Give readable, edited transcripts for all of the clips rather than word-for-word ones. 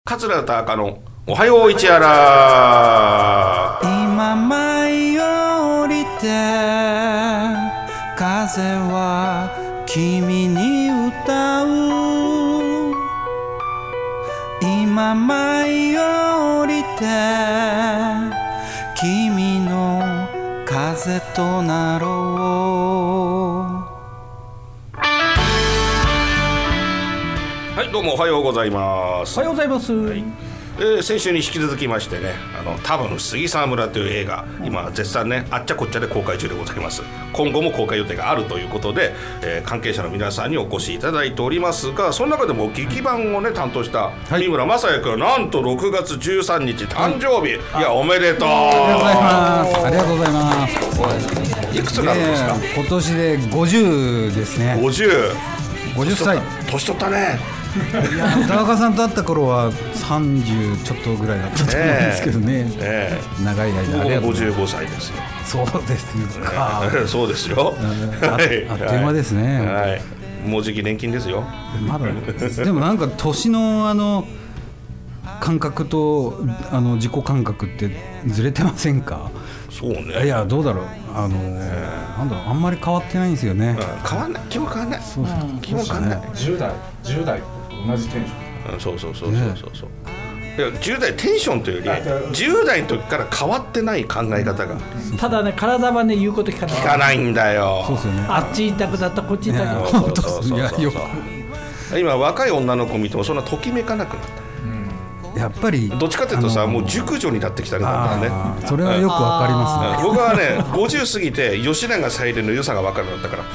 桂田赤のおはよう市原。 今舞い降りて風は君に歌う。今舞い降りて君の風となろう。 はい、どうもおはようございます。 おはようございます。 先週に引き続きましてね、多分杉沢村という映画、今絶賛ねあっちゃこっちゃで公開中でございます。今後も公開予定があるということで、関係者の皆さんにお越しいただいておりますが、その中でも劇版をね担当した三村雅也君、なんと6月13日誕生日、いやおめでとう。 ありがとうございます。 いくつになるんですか？ 今年で50ですね。 50 歳。 年取ったね。 いや田中さんと会った頃は30ちょっとぐらいだったと思うんですけどね、長い間ありがとうございます。 55歳ですよ。 そうですか、 そうですよ、 あっという間ですね、 はい、もうじき年金ですよ。 まだでもなんか年の感覚と自己感覚ってずれてませんか？ そうね。 いやどうだろう、なんだろう、あんまり変わってないんですよね。 変わんない、気も変わんない。 そうですね、 気も変わんない。 10代同じテンション。 そうそう。いや10代テンションというより10代の時から変わってない考え方が、 ただね、体はね言うこと聞かない。 聞かないんだよ。 そうですよね。 あっち痛くなったこっち痛くなった。 そう今若い女の子見てもそんなときめかなくなった。 やっぱりどっちかというとさ、もう熟女になってきたね。 それはよくわかりますね。 僕はね50過ぎて吉永小百合の良さが分かるようになったから。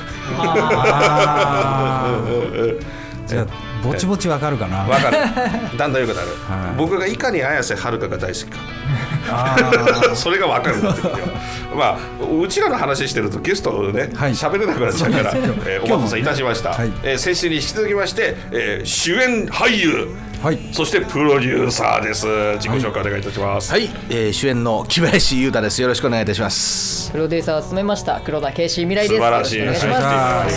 じゃあぼちぼちわかるかな。 わかる。だんだんよくなる。僕がいかに綾瀬はるかが大好きか。それがわかるんだってよ。まあうちらの話してるとゲストをね喋れなくなっちゃうから、お待たせいたしました。先週に引き続きまして、主演俳優、そしてプロデューサーです。自己紹介お願いいたします。 はい、主演の木林優太です。よろしくお願いいたします。 プロデューサーを務めました黒田慶志未来です。 素晴らしい。 よろしくお願いします。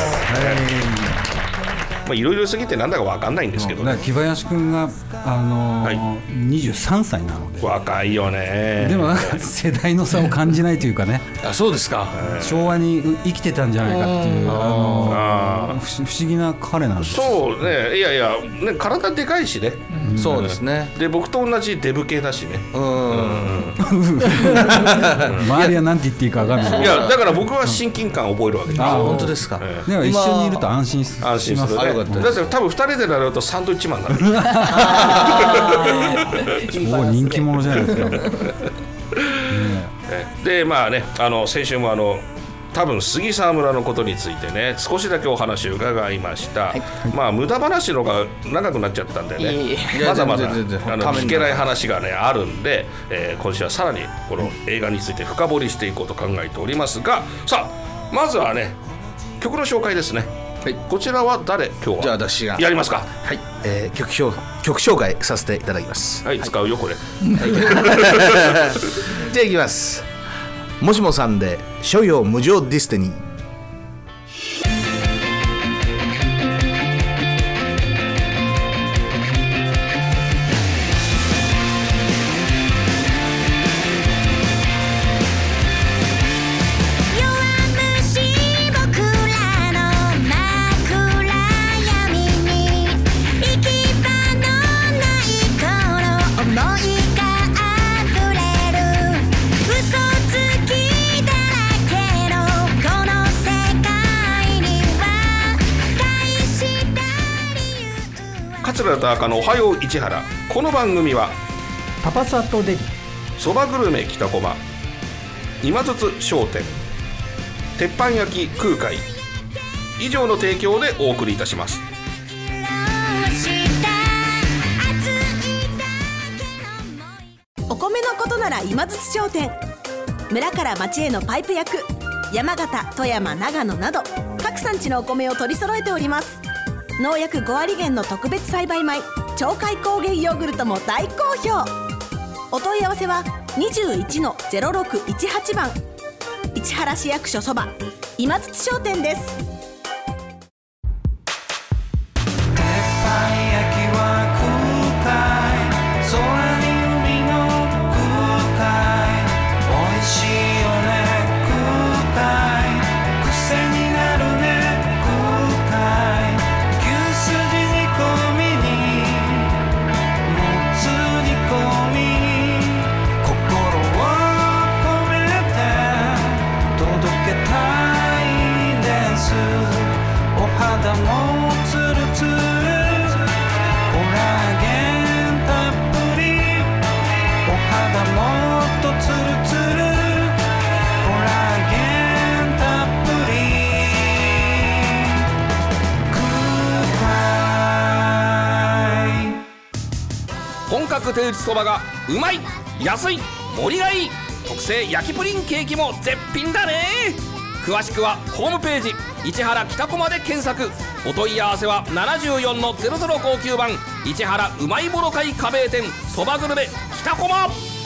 いろいろすぎてなんだか分かんないんですけど、ね、 木林くんが23歳なので若いよね。 でもなんか世代の差を感じないというかね。 あ、そうですか。 昭和に生きてたんじゃないかっていう不思議な彼なんです。 そうね。いやね、体でかいしね。 そうですね。 で僕と同じデブ系だしね。 周りは何て言っていいか分かんない。 いやだから僕は親近感を覚えるわけです。 あ、本当ですか。 でも一緒にいると安心するね。 だって多分2人でなるとサンドイッチマンになる。 もう人気者じゃないですか。 でまあね、先週も多分杉沢村のことについてね少しだけお話を伺いました。まあ無駄話のが長くなっちゃったんでね、まだまだ聞けない話がねあるんで、今週はさらにこの映画について深掘りしていこうと考えておりますが、さあまずはね曲の紹介ですね。こちらは誰今日は？ じゃあ私がやりますか。 はい、曲紹介させていただきます。 はい、使うよこれ。 じゃあいきます。もしもさんで諸行無常ディスティニー。 桂田赤のおはよう市原。この番組はパパサットデリ、 そばグルメ北駒、今津商店、鉄板焼き空海以上の提供でお送りいたします。 お米のことなら今津商店。村から町へのパイプ役、山形、富山、長野など各産地のお米を取り揃えております。農薬5割減の特別栽培米鳥海高原ヨーグルトも大好評。お問い合わせは 21-0618 番市原市役所そば今津商店です。 鉄板焼きは空海本格手打ちそばがうまい、安い、盛りがいい、特製焼きプリンケーキも絶品だね。詳しくはホームページ市原北駒で検索。お問い合わせは74-0059番市原うまいもの会加盟店そばグルメ北駒。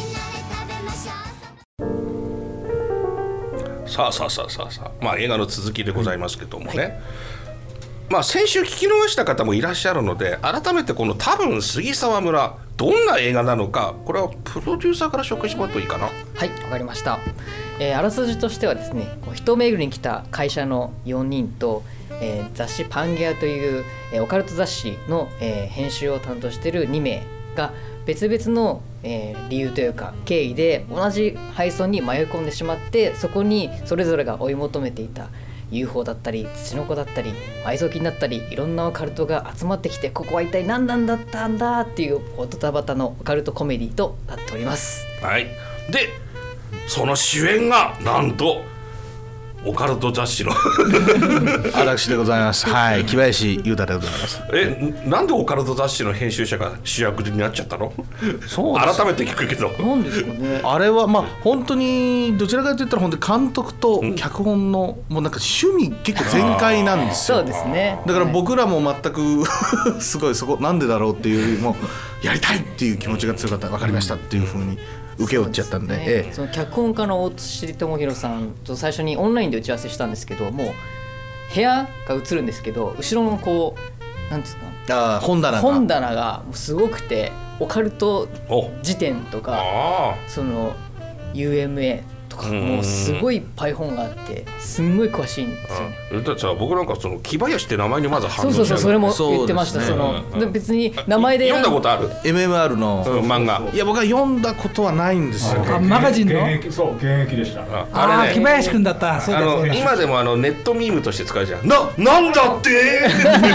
さあ、まあ映画の続きでございますけどもね、まあ先週聞き逃した方もいらっしゃるので、改めてこの多分杉沢村どんな映画なのか、これはプロデューサーから紹介してもらうといいかな。 はい、わかりました。あらすじとしてはですね、一巡りに来た会社の4人と、雑誌パンゲアという、オカルト雑誌の、編集を担当している2名が別々の、理由というか経緯で同じ廃村に迷い込んでしまって、そこにそれぞれが追い求めていた UFO だったりツチノコだったり埋蔵金だったりいろんなオカルトが集まってきて、ここは一体何なんだったんだっていうおドタバタのオカルトコメディとなっております。 はい。でその主演がなんとオカルト雑誌の私でございます。はい、木林裕太でございます。 なんでオカルト雑誌の編集者が主役になっちゃったの？ そうです。 改めて聞くけど。 なんですかね。 あれはまあ本当にどちらかといったら本当に監督と脚本のもうなんか趣味結構全開なんですよ。 そうですね。 だから僕らも全くすごいそこなんでだろうっていうよりもやりたいっていう気持ちが強かった。分かりましたっていう風に受け負っちゃったんで、 その脚本家の大津智弘さんと最初にオンラインで打ち合わせしたんですけど、もう部屋が映るんですけど、後ろのこうなんですか、本棚がもうすごくて、オカルト辞典とかその UMA とかもうすごいいっぱい本があってすんごい詳しいんですよね。 だってさ、僕なんかその木林って名前にまず反応しない。 そうそれも言ってました。その別に名前で読んだことある MMR の漫画。 いや僕は読んだことはないんですよ。 マガジンの現役でした。 あれね、木林くんだった。そう今でもネットミームとして使うじゃん。なんだって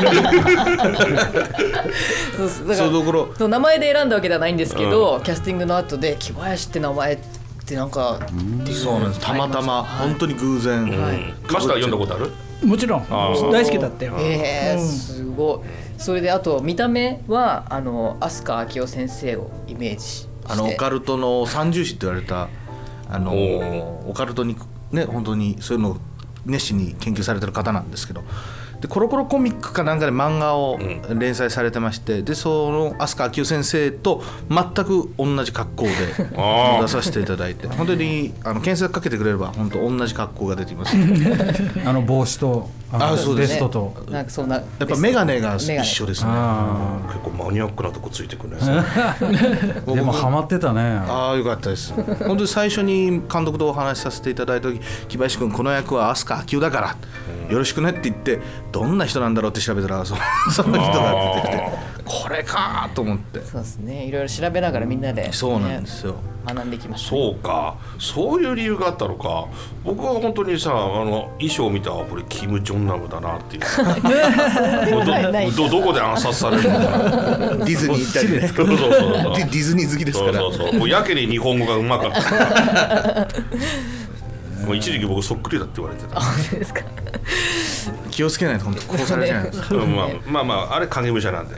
そう名前で選んだわけではないんですけど、キャスティングの後で木林って名前ってなんかそうなんです。たまたま本当に偶然。 マスター読んだことある？ もちろん大好きだったよ。 すごい。それであと見た目は飛鳥明夫先生をイメージして、 オカルトの三重士って言われたオカルトにね、本当にそういうのを熱心に研究されてる方なんですけど、でコロコロコミックかなんかで漫画を連載されてまして、でその飛鳥明夫先生と全く同じ格好で出させていただいて、本当に検索かけてくれれば本当同じ格好が出てきます帽子とベストと、 なんかそんなやっぱメガネが一緒ですね。 結構マニアックなとこついてくるね。 でもハマってたね。 よかったです。本当に最初に監督とお話しさせていただいた時、木林君この役は飛鳥明夫だからよろしくねって言って、どんな人なんだろうって調べたらその人が出てきて、これかと思って。 そうですね、いろいろ調べながらみんなで、 そうなんですよ、 学んできました。 そうか、そういう理由があったのか。僕は本当にさ、衣装を見たらこれキム・ジョンナムだなっていうどこで暗殺されるのかな。 ディズニー行ったりね。そうディズニー好きですから。 そうもうやけに日本語がうまかったもう一時期僕そっくりだって言われてた。 そうですか。 気をつけないと本当殺されちゃうんです。 まああれ影武者なんで。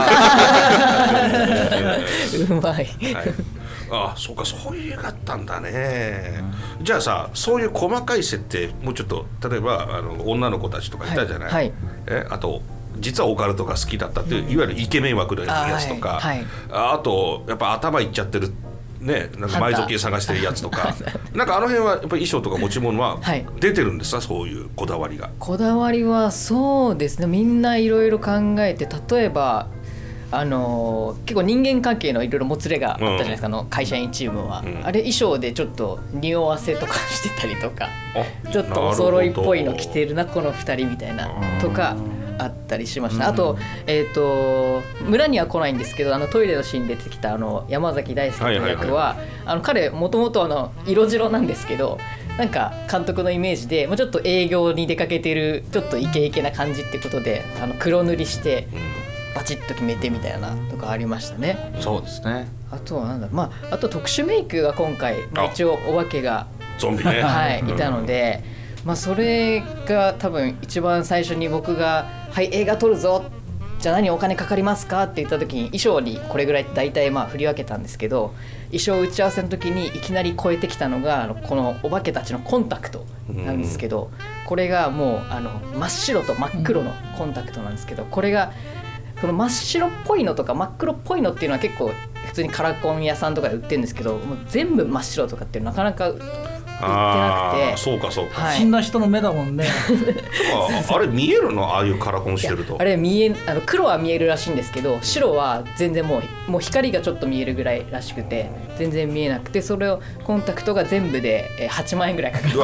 うまい。 そうか、そういう理由があったんだね。じゃあさ、そういう細かい設定もうちょっと、例えば女の子たちとかいたじゃない。あと実はオカルトが好きだったっていう、いわゆるイケメン枠のやつとか、あとやっぱ頭いっちゃってるね、なんか埋蔵金探してるやつとかなんか辺はやっぱり衣装とか持ち物は出てるんですか、そういうこだわりが。 こだわりはそうですね、みんないろいろ考えて、例えば結構人間関係のいろいろもつれがあったじゃないですか、会社員チームは、あれ衣装でちょっと匂わせとかしてたりとか、ちょっとお揃いっぽいの着てるなこの2人みたいなとかあったりしました。あと、村には来ないんですけど、トイレのシーンで出てきた山崎大輔の役は、彼もともと色白なんですけど、なんか監督のイメージでもうちょっと営業に出かけてるちょっとイケイケな感じってことで黒塗りしてバチッと決めてみたいなとかありましたね。 そうですね。 あとはあと特殊メイクが今回、一応お化けがゾンビね、 いたので、それが多分一番最初に僕が映画撮るぞ、 じゃあ何お金かかりますかって言った時に衣装にこれぐらい大体まあ振り分けたんですけど、衣装打ち合わせの時にいきなり超えてきたのがこのお化けたちのコンタクトなんですけど、これがもう真っ白と真っ黒のコンタクトなんですけど、これがこの真っ白っぽいのとか真っ黒っぽいのっていうのは結構普通にカラコン屋さんとかで売ってるんですけど、もう全部真っ白とかっていうのなかなか売ってなくて。 そうかそうか、 はい、 死んだ人の目だもんねあれ見えるの、ああいうカラコンしてると。 あれ黒は見えるらしいんですけど、白は全然もう光がちょっと見えるぐらいらしくて全然見えなくて、それをコンタクトが全部で8万円ぐらいかかって、それ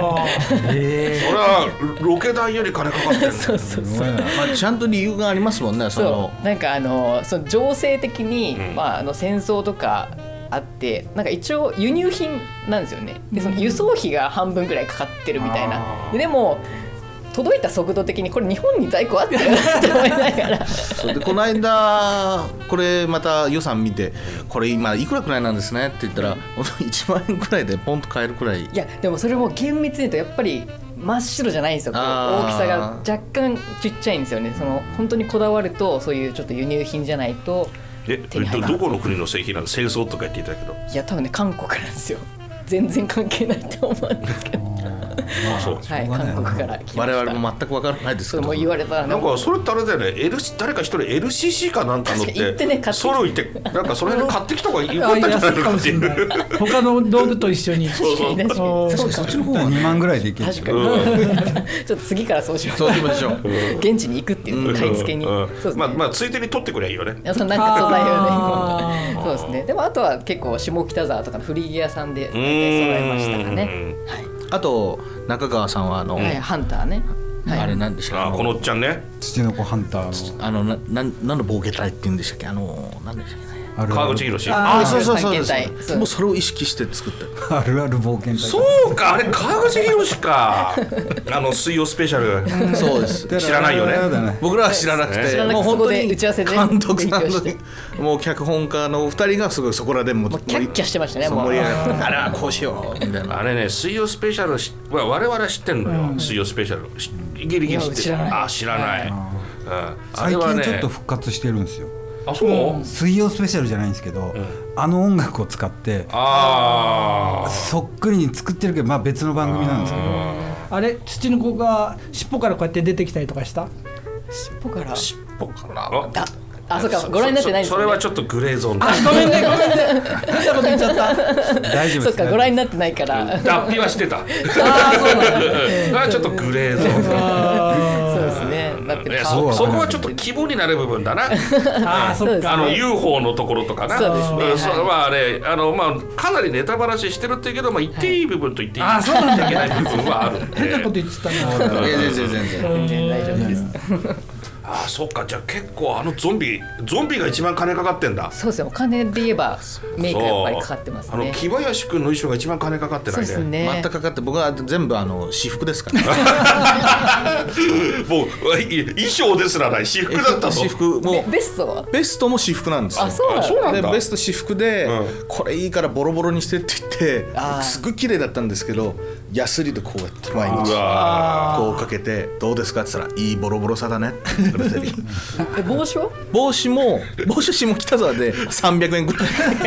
はロケ代より金かかってるねそうそうそう、 まあ、ちゃんと理由がありますもんね。 そうなんかその情勢的に、まあ、戦争とかあって、なんか一応輸入品なんですよね。でその輸送費が半分ぐらいかかってるみたいな。でも届いた速度的にこれ日本に在庫あったよなって思いながらそうでこの間これまた予算見て、これ今いくらくらいなんですねって言ったら、本当に1万円くらいでポンと買えるくらい。 いやでもそれも厳密に言うとやっぱり真っ白じゃないんですよ。大きさが若干ちっちゃいんですよね。その本当にこだわるとそういうちょっと輸入品じゃないと。 どこの国の製品なの？戦争とか言っていたけど。 いや多分ね韓国なんですよ。全然関係ないと思うんですけど。はい、韓国から来ました。 我々も全く分からないですけど。 そうもう言われたらなんかそれってあれだよね。誰か一人 LCC かなんか乗ってソロ行ってなんかその辺で買ってきた方がいいかったんじゃないのかっていう。 他の道具と一緒に。 そうそっちの方は2万ぐらいでいける。 確かに。ちょっと次からそうしましょう。 そうしましょう。 現地に行くっていう買い付けに。 まあついでに取ってくればいいよね。 なんか素材をね。そうですね。でもあとは結構下北沢とかの古着屋さんで揃えましたかね。はい。 あと中川さんはハンターね。 あれなんでしたっけ？ このおっちゃんね。 土の子ハンターの何の防御隊って言うんでしたっけ？何でしたっけね？ 川口博士。 そうもうそれを意識して作ったあるある冒険隊。 そうか、あれ川口博士か水曜スペシャル。 そうです知らないよね。 僕らは知らなくて、 もう本当に打ち合わせで監督さんのもう脚本家の2人がすごいそこらでもキャッキャしてましたね。 盛り上がって、あれはこうしようみたいな。 あれね、水曜スペシャルは我々は知ってんのよ。水曜スペシャルギリギリ知ってる。知らない。 最近ちょっと復活してるんですよ。 あ、そう？ 水曜スペシャルじゃないんですけど、音楽を使ってそっくりに作ってるけど、まあ別の番組なんですけど、 あれ土の子が尻尾からこうやって出てきたりとかした？ 尻尾からあ、 そうか、ご覧になってないですね。 それはちょっとグレーゾーン。 ごめんね見たこと言っちゃった。 大丈夫です。 そっか、ご覧になってないから。 脱皮はしてた。 そうなんだ。 ちょっとグレーゾーン。 そうですね。 そこはちょっと希望になる部分だな。 そっか。 UFO のところとかな。 そうですね。 あれかなりネタバラシしてるって言うけど、言っていい部分と言っていけない部分はあるんで。 変なこと言ってたな。 全然大丈夫です。 ああ、そっか。じゃあ結構ゾンビが一番金かかってんだ。 そうですね。お金で言えばメイクやっぱりかかってますね。 木林くんの衣装が一番金かかってないね。 そうですね。 全くかかって、僕は全部私服ですからもう衣装ですらない私服だったぞ。 私服もベストは？ ベストも私服なんですよ。 あ、そうなんだ。 でベスト私服で、これいいからボロボロにしてって言ってすごい綺麗だったんですけど、ヤスリでこうやって毎日こうかけて、どうですかって言ったら、いいボロボロさだねって言ってくれたり帽子は？ 帽子下北沢で300円ぐら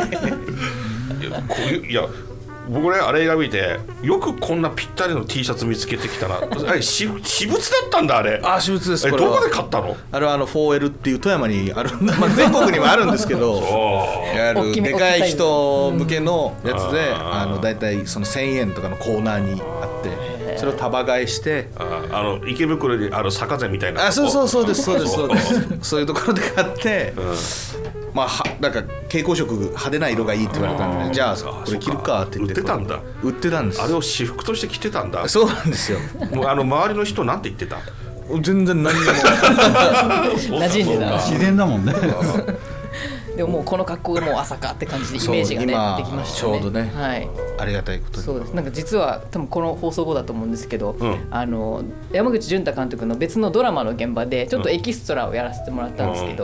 い。 いや僕ね、あれが見てよくこんなぴったりの T シャツ見つけてきたな。あれ私物だったんだ。あれ私物です。 どこで買ったの？ あれは4L っていう富山にある全国にもあるんですけどでかい人向けのやつでだいたいその1000円とかのコーナーにあって、それを束買いして、 池袋にある坂膳みたいな。 そうですそういうところで買って、なんか蛍光色派手な色がいいって言われたんで、じゃあこれ着るかって言って売ってたんです。 あれを私服として着てたんだ。 そうなんですよ。 もう周りの人なんて言ってた？ 全然何でも馴染んでた。 自然だもんね。 でももうこの格好がもう朝かって感じでイメージがねできましたね。 ちょうどね、 はい、 ありがたいことに。 そうです。なんか実は多分この放送後だと思うんですけど、山口純太監督の別のドラマの現場でちょっとエキストラをやらせてもらったんですけど、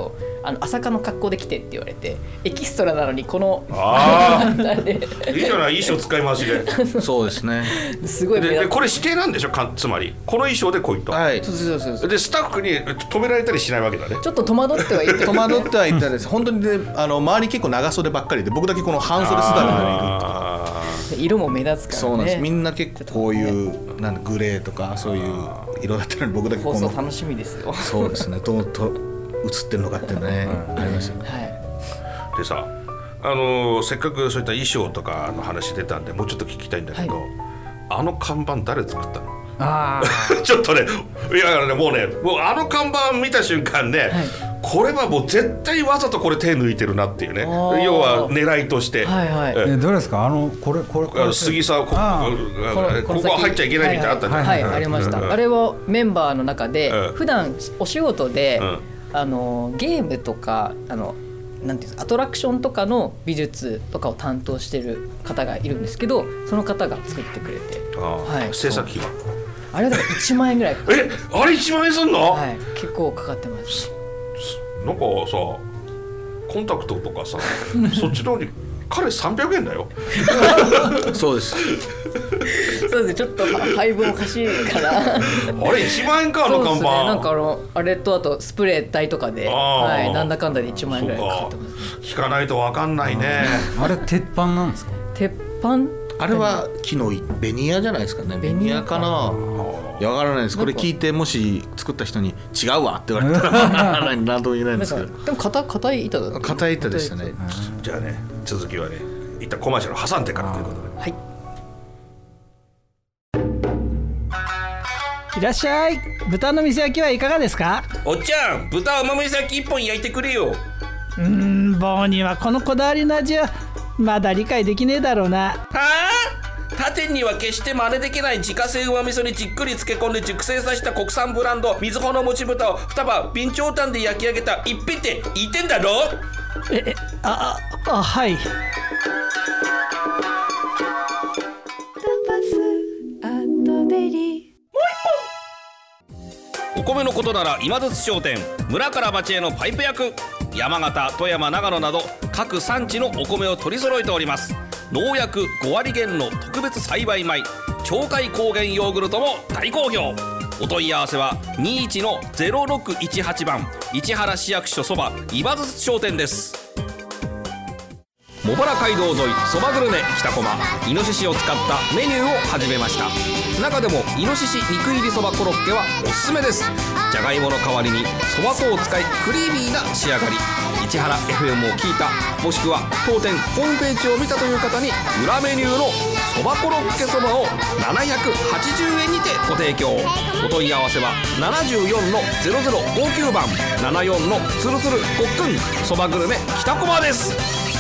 朝霞の格好で来てって言われて、エキストラなのにこのいいじゃない、衣装使い回しで。 そうですね。 すごいでこれ指定なんでしょ、つまりこの衣装で来いと。 はい。 そうでスタッフに止められたりしないわけだね。 ちょっと戸惑ってはいて戸惑ってはいたです。本当にね、周り結構長袖ばっかりで、僕だけこの半袖姿でいる。 色も目立つからね。 そうなんです。みんな結構こういうなんグレーとかそういう色だったのに、僕だけこの放送楽しみですよ。 そうですね。と映ってるのかってね、ありますよね。 はい。 でさ、せっかくそういった衣装とかの話出たんで、もうちょっと聞きたいんだけど、あの看板誰作ったの？ちょっとね、いやもうね、もうあの看板見た瞬間ね、これはもう絶対わざとこれ手抜いてるなっていうね、要は狙いとして。 どれですか？これ杉さん、ここは入っちゃいけないみたいなあったね。 はい、ありました。あれはメンバーの中で普段お仕事でゲームとかなんていうんですか、アトラクションとかの美術とかを担当してる方がいるんですけど、その方が作ってくれて、 制作費はあれだから1万円ぐらいかかる。 あれ1万円すんの？ はい、結構かかってます。 なんかさ、コンタクトとかさそっちの方に彼300円だよ。 そうです。 そうですね、ちょっと配分おかしいからあれ 1万円か、あの看板。 なんかあれとあとスプレー代とかで、なんだかんだで1万円ぐらいかかってますね。 聞かないと分かんないね。 あれ鉄板なんですか？ 鉄板、 あれは木のベニヤじゃないですかね。ベニヤかな。いや、分からないです。これ聞いて、もし作った人に違うわって言われたら何とも言えないんですけど。 でも硬い板だった。 硬い板でしたね。 じゃあね、続きはね、一旦コマーシャル挟んでからということで。 はい。 いらっしゃい。豚の水焼きはいかがですか？ おっちゃん、豚うまみ焼き1本焼いてくれよ。 棒にはこのこだわりの味はまだ理解できねえだろうな。 はあ？他店には決して真似できない自家製うま味噌にじっくり漬け込んで熟成させた国産ブランド瑞穂のもち豚を2晩備長炭で焼き上げた一品って言ってんだろ？ はい。 お米のことなら今津商店、村から町へのパイプ役、山形、富山、長野など各産地のお米を取り揃えております。農薬5割減の特別栽培米鳥海高原ヨーグルトも大好評。お問い合わせは21-0618番市原市役所そば今津商店です。茂原街道沿いそばグルメ北駒、イノシシを使ったメニューを始めました。中でもイノシシ肉入りそばコロッケはおすすめです。じゃがいもの代わりにそば粉を使いクリーミーな仕上がり。市原 FM を聞いた、もしくは当店ホームページを見たという方に裏メニューのそばコロッケそばを780円にてご提供。お問い合わせは74-0059番74のつるつるごっくんそばグルメ北駒です。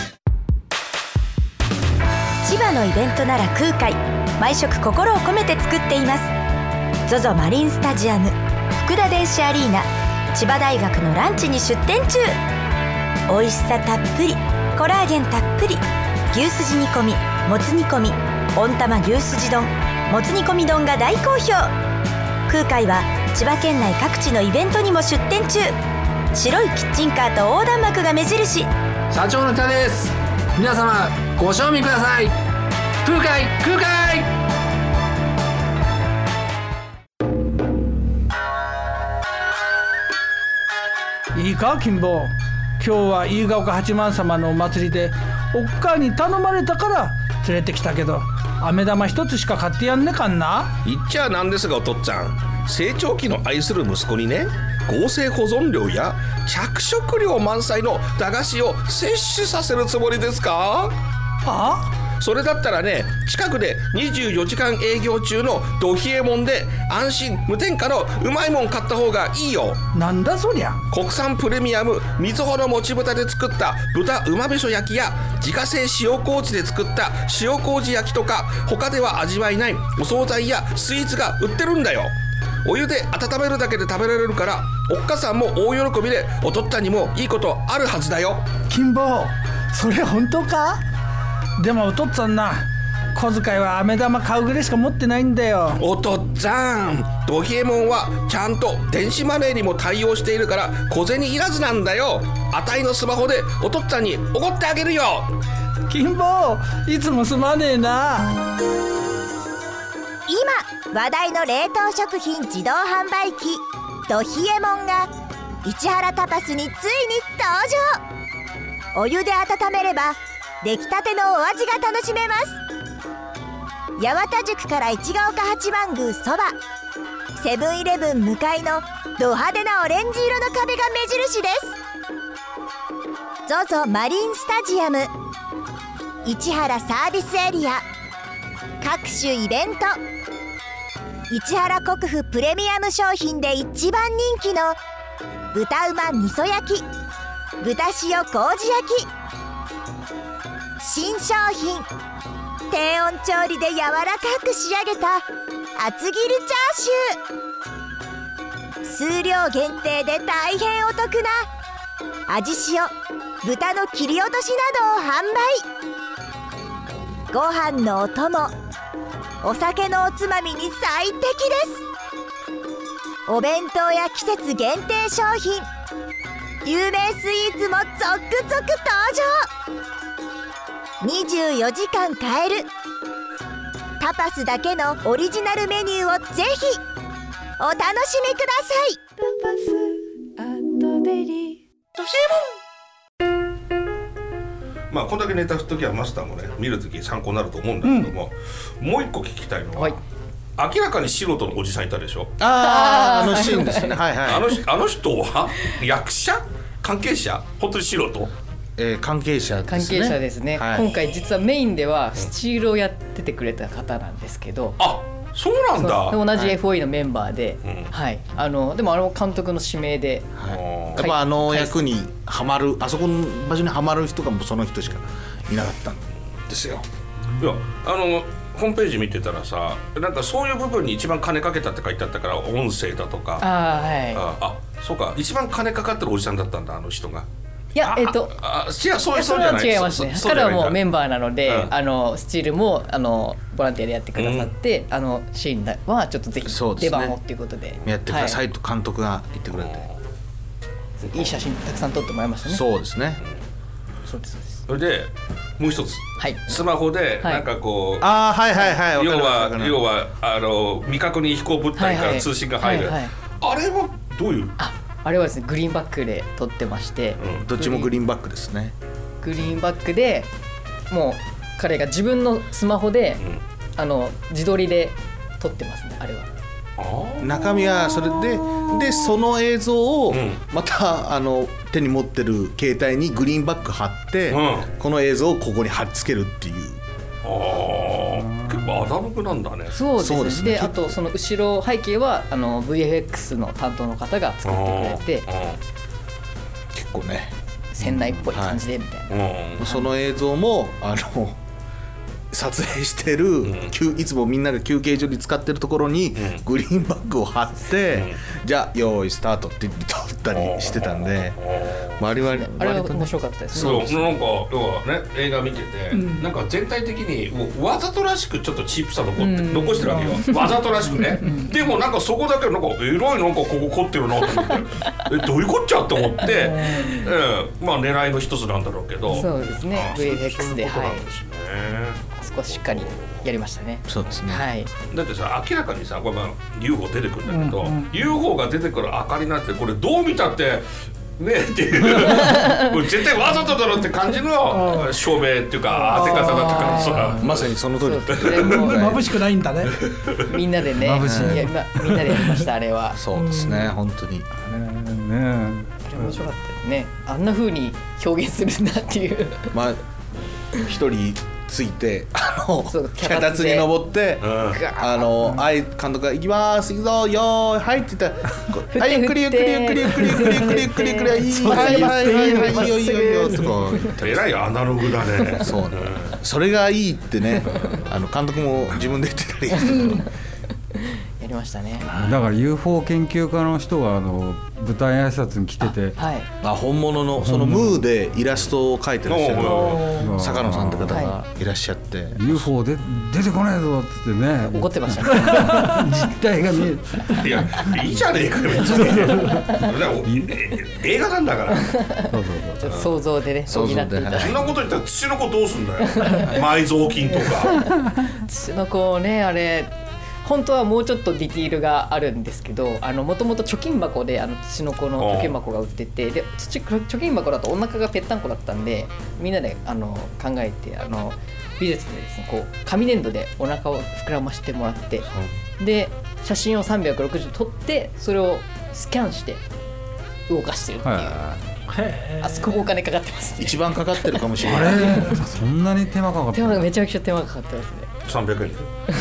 千葉のイベントなら空海、毎食心を込めて作っています。 ZOZO マリンスタジアム、福田電子アリーナ、千葉大学のランチに出店中。美味しさたっぷり、コラーゲンたっぷり、牛すじ煮込み、もつ煮込み、温玉牛すじ丼、もつ煮込み丼が大好評。空海は千葉県内各地のイベントにも出店中。白いキッチンカーと横断幕が目印。 社長の北です。皆様ご賞味ください。空海空海。 いいか金坊、今日は飯ヶ丘八幡様のお祭りでおっかあに頼まれたから連れてきたけど、飴玉一つしか買ってやんねかんな。 言っちゃなんですがお父っつぁん、成長期の愛する息子にね、合成保存料や着色料満載の駄菓子を摂取させるつもりですか？それだったらね、近くで24時間営業中のド冷えもんで安心無添加のうまいもん買った方がいいよ。 なんだそりゃ。 国産プレミアム瑞穂のもち豚で作った豚うま味噌焼きや自家製塩麹で作った塩麹焼きとか、他では味わえないお惣菜やスイーツが売ってるんだよ。お湯で温めるだけで食べられるから、おっかさんも大喜びで、おとったにもいいことあるはずだよ。 金坊、それ本当か？でもおとっつぁんな、 小遣いは飴玉買うぐらいしか持ってないんだよ。 おとっつぁん、ドヒエモンはちゃんと電子マネーにも対応しているから小銭いらずなんだよ。あたいのスマホでおとっつぁんにおごってあげるよ。 金坊、いつもすまねえな。 今話題の冷凍食品自動販売機ドヒエモンが市原タパスについに登場。お湯で温めれば出来たてのお味が楽しめます。八幡宿から市ヶ丘八幡宮そば、セブンイレブン向かいのド派手なオレンジ色の壁が目印です。 ZOZO マリンスタジアム、市原サービスエリア、各種イベント、市原国府プレミアム商品で一番人気の豚うま味噌焼き、豚塩麹焼き、新商品低温調理で柔らかく仕上げた厚切りチャーシュー、数量限定で大変お得な味塩豚の切り落としなどを販売。ご飯のお供、お酒のおつまみに最適です。お弁当や季節限定商品、有名スイーツも続々登場。24時間買えるタパスだけのオリジナルメニューをぜひお楽しみください。タパスアットデリドシまあこんだけネタ振っときはマスターもね見るとき参考になると思うんだけども、もう一個聞きたいのは、はい、明らかに素人のおじさんいたでしょ。 あのシーンですね。はいはい。 あの人は役者？関係者？本当に素人？ 関係者ですね。 関係者ですね、はい、今回実はメインではスチールをやっててくれた方なんですけど、 あ、そうなんだ。 同じ FOE のメンバーで、はい、でも監督の指名で、 はい、やっぱ役にはまる、あそこの場所にはまる人がもうその人しかいなかったんですよ。 いやホームページ見てたらさ、なんかそういう部分に一番金かけたって書いてあったから、音声だとか、はい、そうか、一番金かかってるおじさんだったんだ、あの人が。 いや、 そうじゃない。 違いますね。彼はもうメンバーなので、スチールもボランティアでやってくださって、シーンはちょっとぜひ出番をっていうことでやってくださいと監督が言ってくれて、 いい写真たくさん撮ってもらいましたね。 そうですね。 そうですそうです。 それでもう一つ、スマホでなんかこう、要は未確認飛行物体から通信が入る、あれはどういう？ あれはですね、グリーンバックで撮ってまして、 どっちもグリーンバックですね。 グリーンバックでもう彼が自分のスマホで、自撮りで撮ってますね、あれは。 中身はそれでその映像をまた手に持ってる携帯にグリーンバック貼って、この映像をここに貼っつけるっていう。 結構アナログなんだね。 そうですね。で、あとその後ろ背景はVFX の担当の方が作ってくれて、 結構ね船内っぽい感じでみたいな、 その映像も撮影してる、いつもみんなが休憩所に使ってるところにグリーンバッグを貼って、じゃあ用意スタートって言って撮ったりしてたんで、 あれは面白かったですね。 そう、なんか要はね、映画見てて、なんか全体的にもうわざとらしくちょっとチープさ残してるわけよ、わざとらしくね。でもなんかそこだけなんかえらいなんかここ凝ってるなと思ってどういうこっちゃと思って、まあ狙いの一つなんだろうけど。 そうですね、VFX で、少ししっかりやりましたね。 そうですね、 はい、 だってさ、明らかにさ、これUFO 出てくるんだけど、UFO が出てくる明かりなんてこれどう見たってねっていうこれ絶対わざとだろって感じの照明っていうか当て方だったからさ、 まさにその通り。 眩しくないんだね。 みんなでね、みんなでやりました、あれは。 そうですね、本当にあれ面白かったですね。あんな風に表現するんだっていう。 まあ一人ついて脚立に登って、監督が行きます行くぞよーはいって言ったら、はいゆっくりゆっくりゆっくりゆっくりゆっくりゆっくりゆっくりゆっくりはいはいはいはいいいよいいよいいよとか、 えらいアナログだね。 そうね、それがいいってね、監督も自分で言ってたり。 やりましたね。 だから UFO 研究家の人が舞台挨拶に来てて、 本物のそのムーでイラストを描いてらっしゃる坂野さんって方がいらっしゃって、 UFO で出てこないぞって言ってね、 怒ってましたね。 実態が見えいやいいじゃねえかよ映画なんだから。 ちょっと想像でね、補っていただいて。 そんなこと言ったら土の子どうすんだよ。埋蔵金とか。 土の子ね、あれ本当はもうちょっとディティールがあるんですけど、もともと貯金箱で土の子の貯金箱が売ってて、で貯金箱だとお腹がぺったんこだったんで、みんなで考えて美術でですね、こう紙粘土でお腹を膨らましてもらって、で写真を360撮ってそれをスキャンして動かしてるっていう。あそこお金かかってますね。 一番かかってるかもしれない。 そんなに手間かかってる。 めちゃくちゃ手間かかってますね。 300円。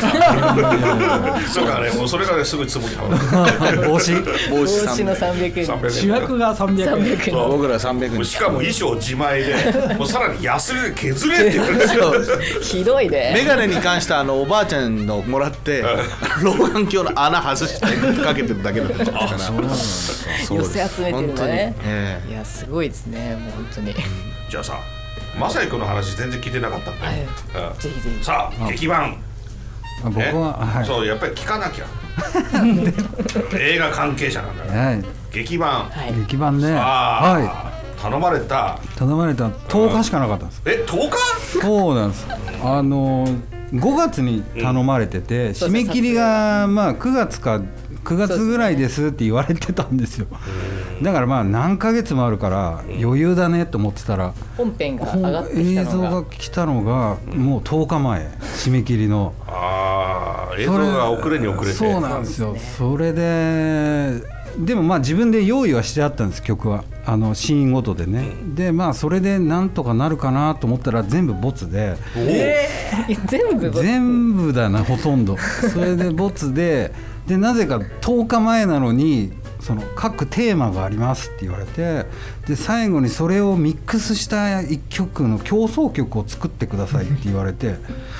そうかね、もうそれがねすぐつぼにはまる。 帽子の300円。 主役が300円。 僕ら300円。 しかも衣装自前で、もうさらに安値で削れって言うんですよ。 ひどいね。 メガネに関してはおばあちゃんのもらって老眼鏡の穴外してかけてるだけだったから。 寄せ集めてるね。いやすごいですね、もう本当に。 じゃあさ、マサイ君の話全然聞いてなかったんで、 ぜひぜひ。 さあ劇版、 僕はそうやっぱり聞かなきゃ。映画関係者なんだから。劇版ね。 頼まれた 10日しかなかったんです。 10日？ そうなんです。5月に頼まれてて、締め切りが9月ぐらいですって言われてたんですよ。だから何ヶ月もあるから余裕だねと思ってたら、 本編が上がってきたのが映像が来たのがもう10日前、締め切りの。 映像が遅れに遅れて。 そうなんですよ。それでも自分で用意はしてあったんです、曲はシーンごとでね。でそれでなんとかなるかなと思ったら全部ボツで、全部だな、ほとんど。それでボツでなぜか10日前なのに各テーマがありますって言われて、で最後にそれをミックスした1曲の競争曲を作ってくださいって言われて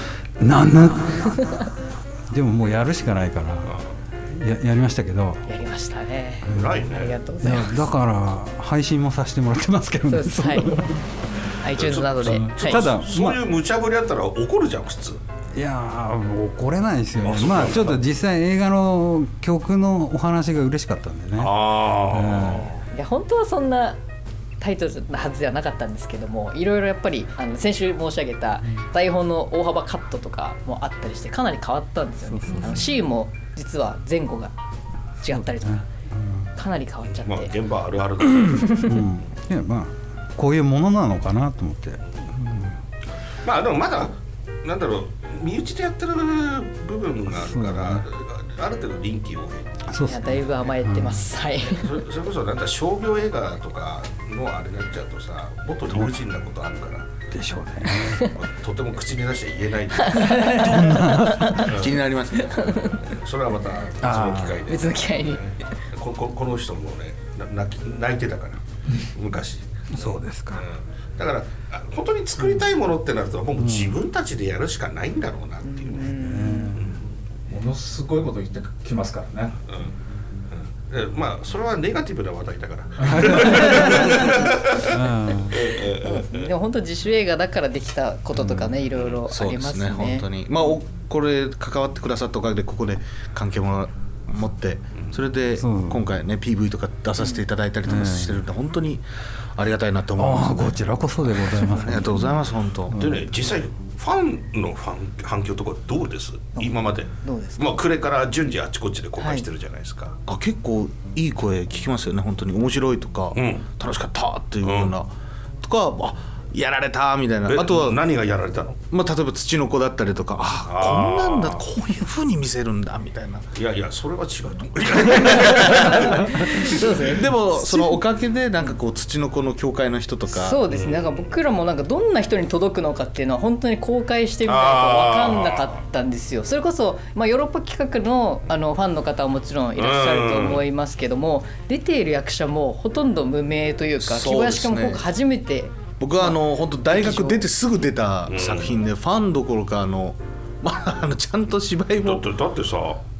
でももうやるしかないからやりましたけど。 やりましたね。 偉いね。 ありがとうございます。 だから配信もさせてもらってますけどね。 そうです、iTunes などで。 ただそういう無茶ぶりあったら怒るじゃん普通。 いや怒れないですよね。ちょっと実際映画の曲のお話が嬉しかったんでね。 いや本当はそんなタイトルなはずではなかったんですけども、いろいろやっぱり先週申し上げた台本の大幅カットとかもあったりしてかなり変わったんですよね。シーンも実は前後が違ったりとか、かなり変わっちゃって。 現場あるあるだ。 いやこういうものなのかなと思って。でもまだなんだろう、身内でやってる部分があるから、ある程度臨機応変。 いやだいぶ甘えてます。それこそなんか商業映画とかのあれになっちゃうとさ、もっと理不尽なことあるからでしょうね。 とても口に出して言えない。 気になりますね。 それはまた別の機会に。 この人もね泣いてたから昔。 そうですか。 だから本当に作りたいものってなるともう自分たちでやるしかないんだろうなっていうね。 ものすごいこと言ってきますからね。 それはネガティブな話題だから。 でも本当自主映画だからできたこととかね、いろいろありますね。 本当にこれ関わってくださったおかげでここで関係も持って、それで今回ね PV とか出させていただいたりとかしてるんで本当にありがたいなと思います。 こちらこそでございます。 ありがとうございます本当。 でね、実際ファンの反響とかどうです？今までどうですか？ 暮れから順次あちこちで公開してるじゃないですか。 結構いい声聞きますよね。本当に面白いとか、楽しかったっていうような、とかやられたみたいな。あとは何がやられたの？ 例えば土の子だったりとか、こんなんだ、こういう風に見せるんだみたいな。 いやそれは違うと思う。 そうですね。 でもそのおかげでなんかこう土の子の協会の人とか、 そうですね。なんか僕らもなんかどんな人に届くのかっていうのは本当に公開してみないと分かんなかったんですよ。それこそヨーロッパ企画のファンの方はもちろんいらっしゃると思いますけども、出ている役者もほとんど無名というか、木林君も今回初めて。 僕は本当大学出てすぐ出た作品で、ファンどころかちゃんと芝居もだってさ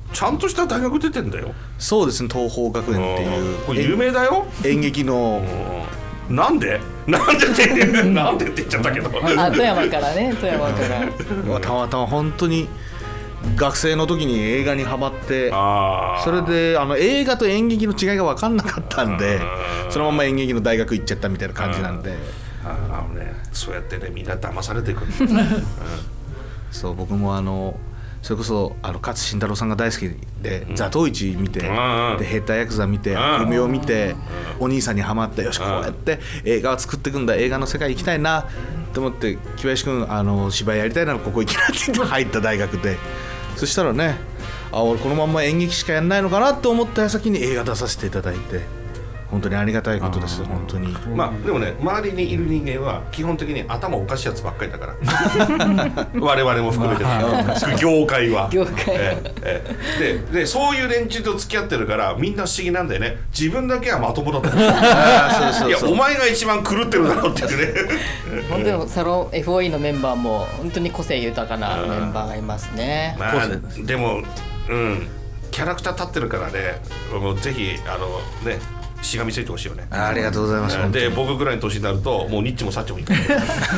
ちゃんとした大学出てんだよ。 そうですね、東邦学園っていうこれ有名だよ。 演劇のなんでって言っちゃったけど富山からね、富山からたまたま本当に学生の時に映画にハマって、それで映画と演劇の違いが分かんなかったんで、そのまま演劇の大学行っちゃったみたいな感じなんで、 そうやってね、みんな騙されていくる、 そう僕もそれこそ勝新太郎さんが大好きで、座頭市見て、でヘッダーヤクザ見て、海を見て、お兄さんにハマって、よしこうやって映画を作っていくんだ、映画の世界行きたいなと思って、木林君芝居やりたいならここ行きなって言って入った大学で、そしたらね、俺このまんま演劇しかやんないのかなと思った矢先に映画出させていただいて、本当にありがたいことです。本当に。 でもね、周りにいる人間は基本的に頭おかしいやつばっかりだから我々も含めて業界はでそういう連中と付き合ってるからみんな不思議なんだよね。自分だけはまともだと思う。いやお前が一番狂ってるだろうっていうね本当にサロン FOE のメンバーも本当に個性豊かなメンバーがいますね。 でもキャラクター立ってるからね、もうぜひねしがみついてほしいよね。 ありがとうございます。 で僕ぐらいの年になるともうニッチもサッチもいいから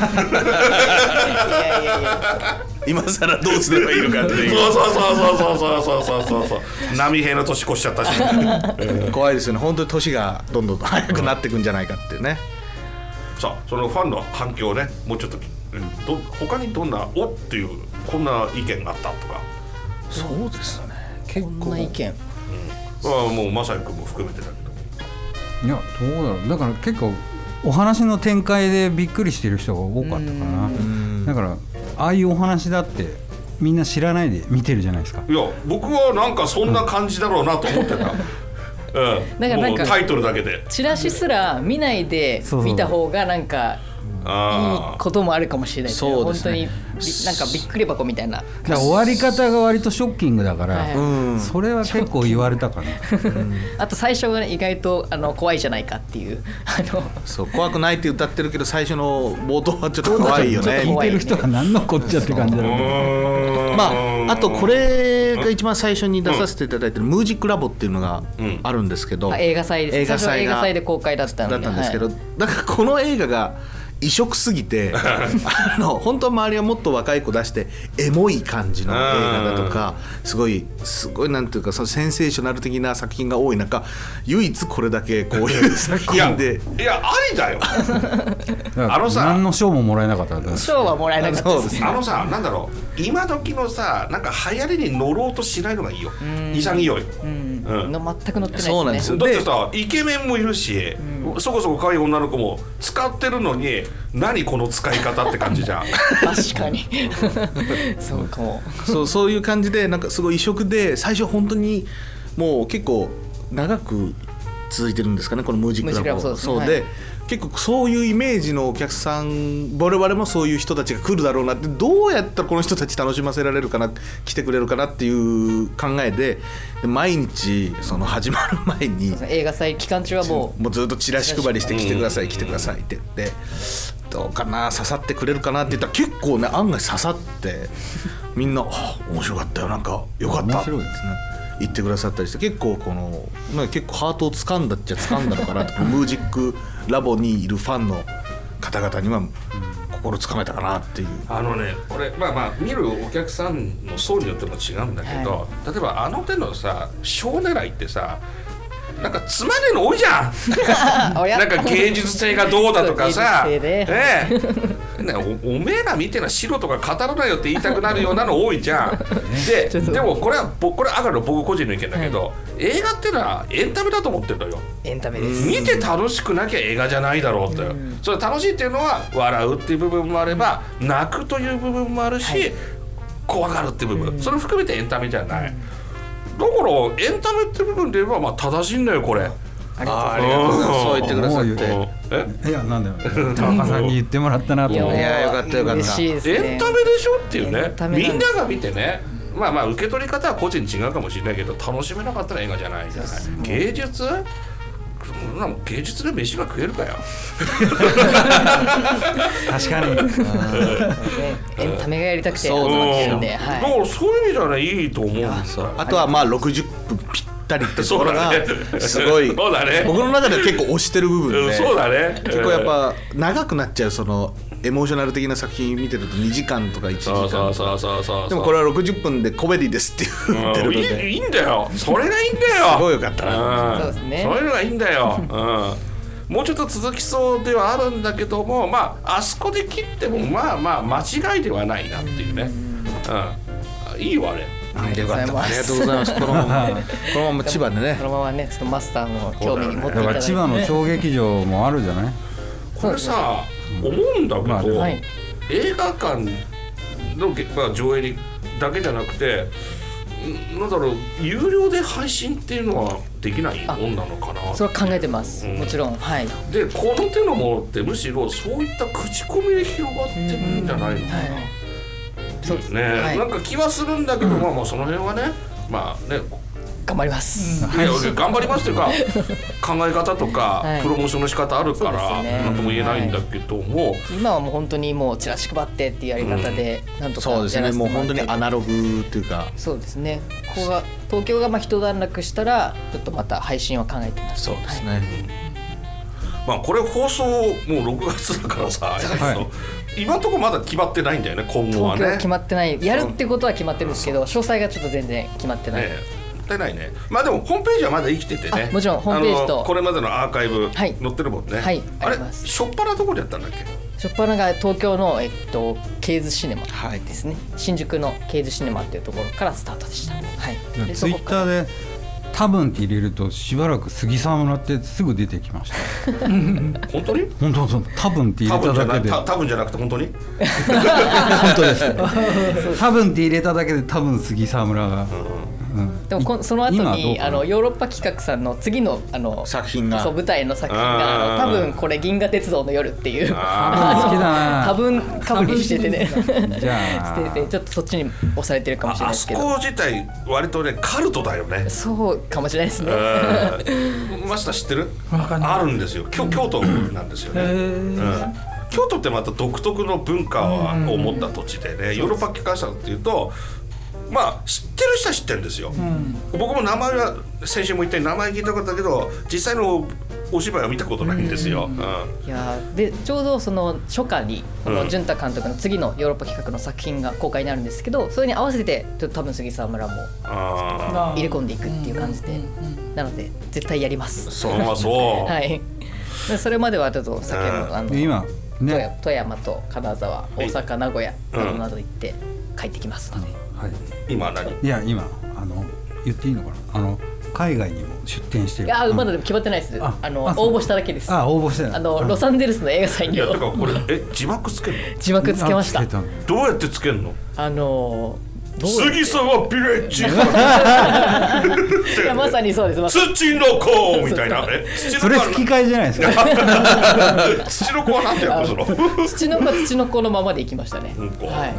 今更どうすればいいのかっていうそう波平の年越しちゃったし怖いですよね。本当に年がどんどん早くなっていくんじゃないかっていうね。 さあそのファンの反響ね、もうちょっと他にどんなっていうこんな意見があったとか。 そうですね、結構こんな意見、 もう正也君も含めてだけど、 いやどうだろう、だから結構お話の展開でびっくりしてる人が多かったかな。だからああいうお話だってみんな知らないで見てるじゃないですか。 いや僕はなんかそんな感じだろうなと思ってただからなんかタイトルだけでチラシすら見ないで見た方がなんかいいこともあるかもしれないですね。本当になんかびっくり箱みたいな。 だから終わり方が割とショッキングだから、それは結構言われたかなあと最初が、ね、意外と怖いじゃないかっていうそう怖くないって歌ってるけど最初の冒頭はちょっと怖いよね。 聞いてる人が何のこっちゃって感じだろうあとこれが一番最初に出させていただいてるムージックラボっていうのがあるんですけど、 映画祭です。最初は映画祭で公開だったんですけど、だからこの映画が異色すぎて本当は周りはもっと若い子出してエモい感じの映画だとかすごいなんていうかそのセンセーショナル的な作品が多い中、唯一これだけこういう作品でいやありだよ何の賞ももらえなかった。 賞はもらえなかったです。 なんだろう、今時のさなんか流行りに乗ろうとしないのがいいよ。潔い。 全く乗ってないですね。 そうなんですよ。 だってさイケメンもいるし、そこそこ可愛い女の子も使ってるのに何この使い方って感じじゃん確かにそうかも。 そういう感じでなんかすごい異色で、最初本当にもう結構長く続いてるんですかね、このムージックラボ。そうで、結構そういうイメージのお客さん、我々もそういう人たちが来るだろうなって、どうやったらこの人たち楽しませられるかな、来てくれるかなっていう考えで、毎日その始まる前に映画祭期間中はもうずっとチラシ配りして来てください来てくださいって言って、どうかな刺さってくれるかなって言ったら結構ね案外刺さってみんな面白かったよ、なんかよかったって言ってくださったりして、結構結構ハートを掴んだっちゃ掴んだのかなとムージックラボにいるファンの方々には心つかめたかなっていう。 これ見るお客さんの層によっても違うんだけど、例えば手のさ小狙いってさなんかつまんねえの多いじゃんなんか芸術性がどうだとかさおめえら見てな白とか語らないよって言いたくなるようなの多いじゃんでもこれは僕個人の意見だけど、映画ってのはエンタメだと思ってるのよ。 エンタメです。 見て楽しくなきゃ映画じゃないだろうと、それ楽しいっていうのは笑うっていう部分もあれば、泣くという部分もあるし、怖がるっていう部分、それ含めてエンタメじゃない。だからエンタメって部分で言えば正しいんだよこれ。 ありがとうございます。 そう言ってくださって。 いやなんだよ田中さんに言ってもらったなと思って。 いやよかったよかった。 嬉しいですね。 エンタメでしょっていうね。みんなが見てね。受け取り方は個人違うかもしれないけど、楽しめなかったら映画じゃないじゃない。芸術そんなもん芸術で飯が食えるかよ。 確かにエンタメがやりたくて集そうまってるんで、 だからそういう意味じゃねいいと思うんですよ。 あとはまあ60分ぴったりってところがすごいそうだね僕の中では結構推してる部分で、 そうだね。 結構やっぱ長くなっちゃうそのエモーショナル的な作品見てると2時間とか1時間とかでもこれは60分でコメディですって言ってるのでいいんだよ。それがいいんだよ。 すごいよかったな。 そうですね。 そういうのがいいんだよ。もうちょっと続きそうではあるんだけども、まああそこで切ってもまあまあ間違いではないなっていうね。いいよあれ。 よかった。ありがとうございます。このまま千葉でね。 このままねちょっとマスターの興味に持っていただいて、 だから千葉の小劇場もあるじゃない。 これさ、思うんだけど、 はい、 映画館の上映だけじゃなくて、なんだろう、有料で配信っていうのはできないもんなのかな。 それは考えてます、もちろん。はい。 でこの手のものってむしろそういった口コミで広がってるんじゃないのかな、 そうですね、 はい、 なんか気はするんだけど、まあその辺はね、まあね、 頑張ります、 いや頑張りますというか考え方とか、 はい、 プロモーションの仕方あるからなんとも言えないんだけども、 今はもう本当にもうチラシ配ってっていうやり方で、なんとかそうですね、もう本当にアナログっていうか。 そうですね。ここが東京がまあ一段落したらちょっとまた配信は考えてます。 そうですね、 はい、 まあこれ放送もう6月だからさ、今のところまだ決まってないんだよね、今後はね。 東京は決まってない。やるってことは決まってるんですけど、詳細がちょっと全然決まってない。 ないね。まあでもホームページはまだ生きててね。 もちろんホームページとこれまでのアーカイブ載ってるもんね。 はい、 あれしょっぱなどこでやったんだっけ？ しょっぱなが東京のケーズシネマですね。新宿のケーズシネマっていうところからスタートでした。はい。 ツイッターで多分って入れるとしばらく杉沢村ってすぐ出てきました。 本当に？ 本当多分って入れただけで。 多分じゃなくて本当に？ 本当です。多分って入れただけで多分杉沢村が。 でもその後にヨーロッパ企画さんの次の作品が、 そう舞台の作品が多分これ銀河鉄道の夜っていう好きだな。 多分かぶりしててね。 じゃあしててちょっとそっちに押されてるかもしれないですけど。 あそこ自体割とねカルトだよね。 そうかもしれないですね。 マスター知ってる？ あるんですよ。京都なんですよね。京都ってまた独特の文化を持った土地でね、ヨーロッパ企画者っていうと。まあ知ってる人は知ってるんですよ、僕も名前は先週も言ったように名前聞いたことだけど実際のお芝居は見たことないんですよ、 いやでちょうどその初夏にこの潤太監督の次のヨーロッパ企画の作品が公開になるんですけど、それに合わせてちょっと多分杉沢村も入れ込んでいくっていう感じで、なので絶対やります。 そうまあそうはいそれまではちょっと先ほど今ね富山と金沢、大阪、名古屋などなど行って帰ってきますので、 今何？ いや今言っていいのかな、海外にも出展してる。 いやまだでも決まってないです。応募しただけです。 応募してない。 ロサンゼルスの映画祭に。 いやてかこれ字幕つけるの？ 字幕つけました。 どうやってつけるの？杉沢ビレッジいやまさにそうです。 土の子みたいな。 それ吹き替えじゃないですか。 土の子はなんてやるの？ 土の子は土の子のままで行きましたね。はい。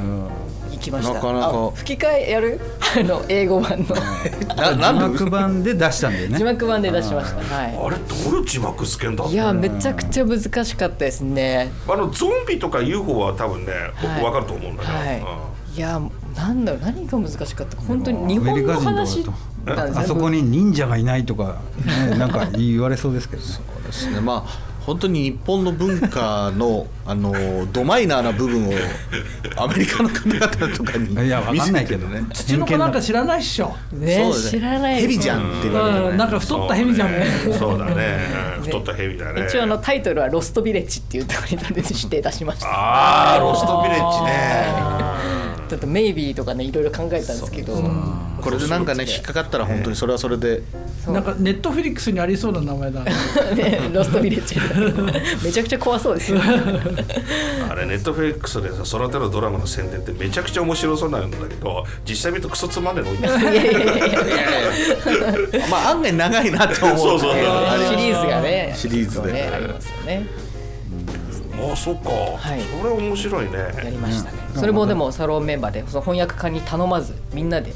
行きました。 なかなか吹き替えやる？英語版の字幕版で出したんだよね。 字幕版で出しました。はい。 あれどういう字幕つけんだ？ いやめちゃくちゃ難しかったですね。 ゾンビとか UFO は多分ね分かると思うんだけど。 いやなんだろう、何が難しかったか本当に日本の話なんですね。 あそこに忍者がいないとか、なんか言われそうですけどね。 そうですね。まあ本当に日本の文化のドマイナーな部分をアメリカの方々とかにいや分かんないけどね。 土の子なんか知らないっしょ。 ね知らない。 ヘビじゃんって言われる。 なんか太ったヘビじゃんね。 そうだね。太ったヘビだね。 一応タイトルはロストビレッジっていうところに指定出しました。 ああロストビレッジね。 ちょっとメイビーとかねいろいろ考えたんですけど、 これでなんかね引っかかったら本当にそれはそれでなんかネットフリックスにありそうな名前だね。 ロストビレッジめちゃくちゃ怖そうですよ。 あれネットフリックスでさその手のドラマの宣伝ってめちゃくちゃ面白そうなんだけど実際見るとクソつまんねえの多いんですよ。 まあ案外長いなと思う。 そうシリーズがねシリーズでありますよね。 ああそっか、それ面白いね。 やりましたね。それもでもサロンメンバーでその翻訳家に頼まずみんなで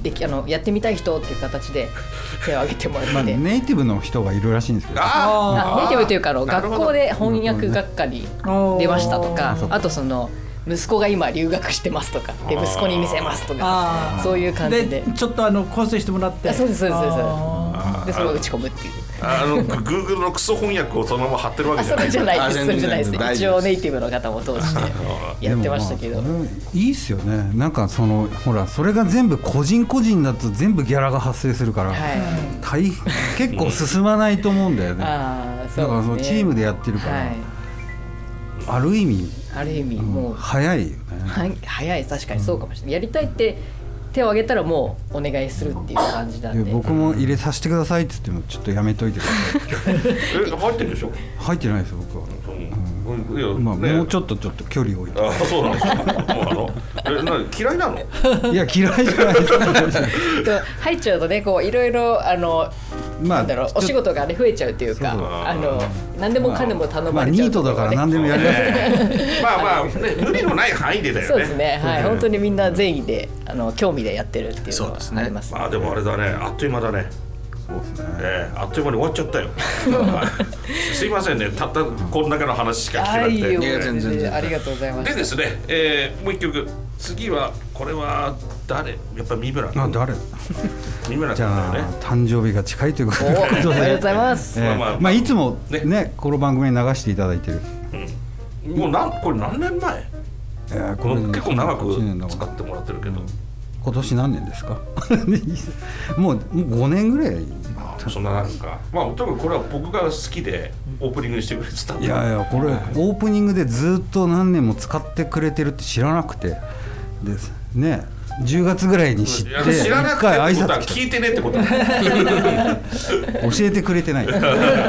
やってみたい人っていう形で手を挙げてもらって、 ネイティブの人がいるらしいんですけど、 ネイティブというか学校で翻訳学科に出ましたとか、あとその息子が今留学してますとかで息子に見せますとか、そういう感じでちょっと構成してもらって、 そうですでそれを打ち込むっていう。 Google のクソ翻訳をそのまま貼ってるわけじゃない。 それじゃないです。一応ネイティブの方も通してやってましたけど、 いいっすよね。なんかほらそれが全部個人だと全部ギャラが発生するから、結構進まないと思うんだよね。だからそのチームでやってるから、ある意味もう早いよね。 早い、確かにそうかもしれない。やりたいって手を挙げたらもうお願いするっていう感じなんで、 僕も入れさせてくださいって言ってもちょっとやめといてください。 入ってるでしょ。入ってないですよ僕は。もうちょっと距離を置いて。 そうなんですか。嫌いなの？ いや嫌いじゃないです。 入っちゃうとね、こういろいろなんだろう、お仕事がね増えちゃうっていうか、何でもかんでも頼まれちゃう。 ニートだから何でもやります。 まあ無理のない範囲でだよね。 そうですね。はい、本当にみんな善意で興味でやってるっていうのはあります。 でもあれだね、あっという間だね。そうですね。あっという間に終わっちゃったよ。すいませんね、たったこの中の話しか聞けなくて。 全然ありがとうございます。 でですね、もう一曲、次はこれは誰？やっぱり三村君。 誰？ 三村君だよね。 じゃあ誕生日が近いということで、 ありがとうございます。 いつもねこの番組に流していただいてる。 もうこれ何年前？結構長く使ってもらってるけど。 今年何年ですか？もう5年ぐらい。 そんななんか、とにかくこれは僕が好きでオープニングにしてくれてたんで。 いやこれオープニングでずっと何年も使ってくれてるって知らなくてですね。10月ぐらいに知って知らなくてってことは聞いてねってこと教えてくれてない。なん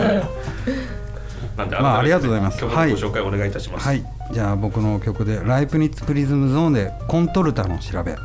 でありがとうございます。 曲のご紹介お願いいたします。 はい、じゃあ僕の曲でライプニッツプリズムゾーンでコントルタの調べ。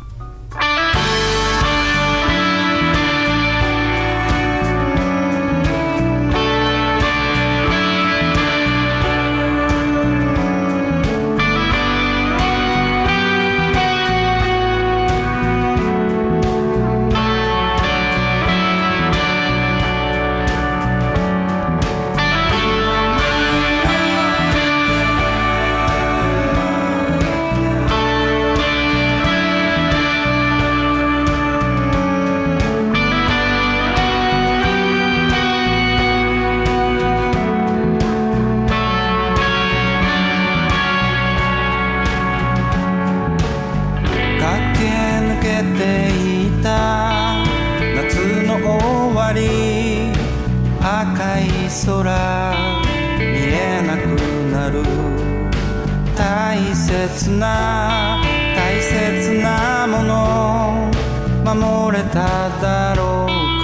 大切なもの守れただろうか。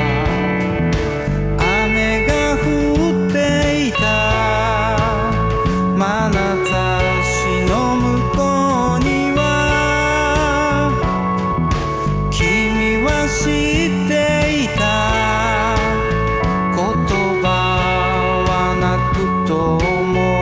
雨が降っていた眼差しの向こうには君は知っていた。言葉はなくとも